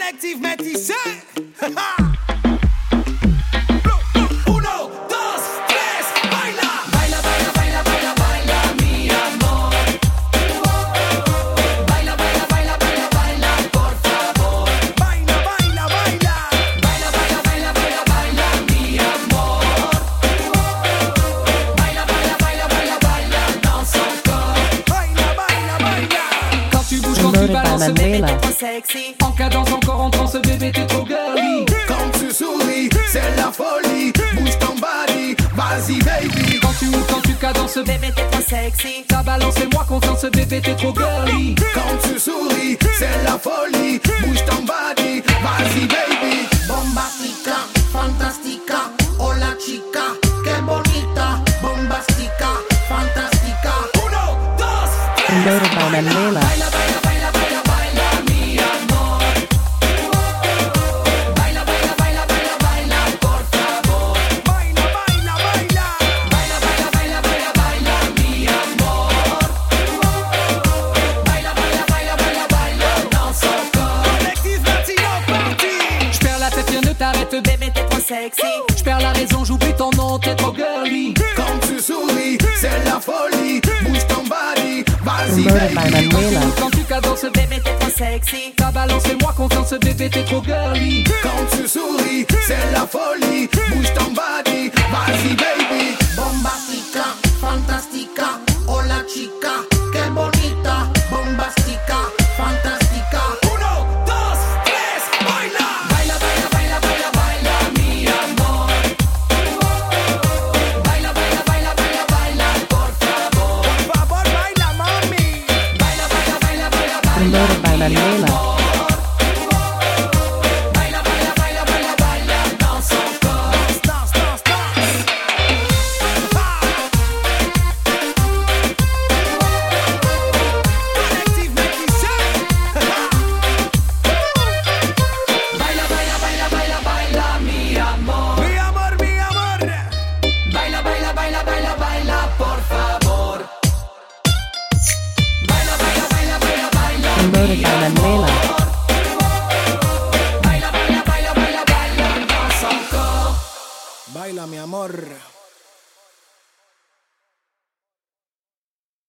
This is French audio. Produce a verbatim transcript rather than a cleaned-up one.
Collectif métissé. Ce bébé t'es trop sexy. En cadence encore en transe, ce bébé t'es trop girly. Quand tu souris, c'est la folie. Bouge ton body, vas-y baby. Quand tu ou quand tu cadences, ce bébé t'es trop sexy. Ta balance et moi confiance, ce bébé t'es trop girly. Quand tu souris, c'est la folie. Bouge ton body, vas-y baby. Bombastica, fantastica, hola chica, que bonita. Bombastica, fantastica. Uno, dos, tres. Loaded by Manuela. Bébé t'es trop sexy. J'perds la raison, j'oublie ton nom, t'es trop girly. Quand tu souris, c'est la folie. Bouge ton body, vas-y baby. Quand tu cadences, bébé t'es trop sexy. Ta balance et moi confiance, bébé t'es trop girly. Quand tu souris, c'est la folie. Bouge ton body, vas-y baby. Bombastica, fantastica, hola chica, que bonita. Bombastica, fantastica. Uno, dos, tres, baila. Baila, baila, baila, baila, baila, mi amor. Baila, baila, baila, baila, baila, por favor. Por favor, baila, mami. Baila, baila, baila, baila, baila, Loaded by mi Manuela. amor.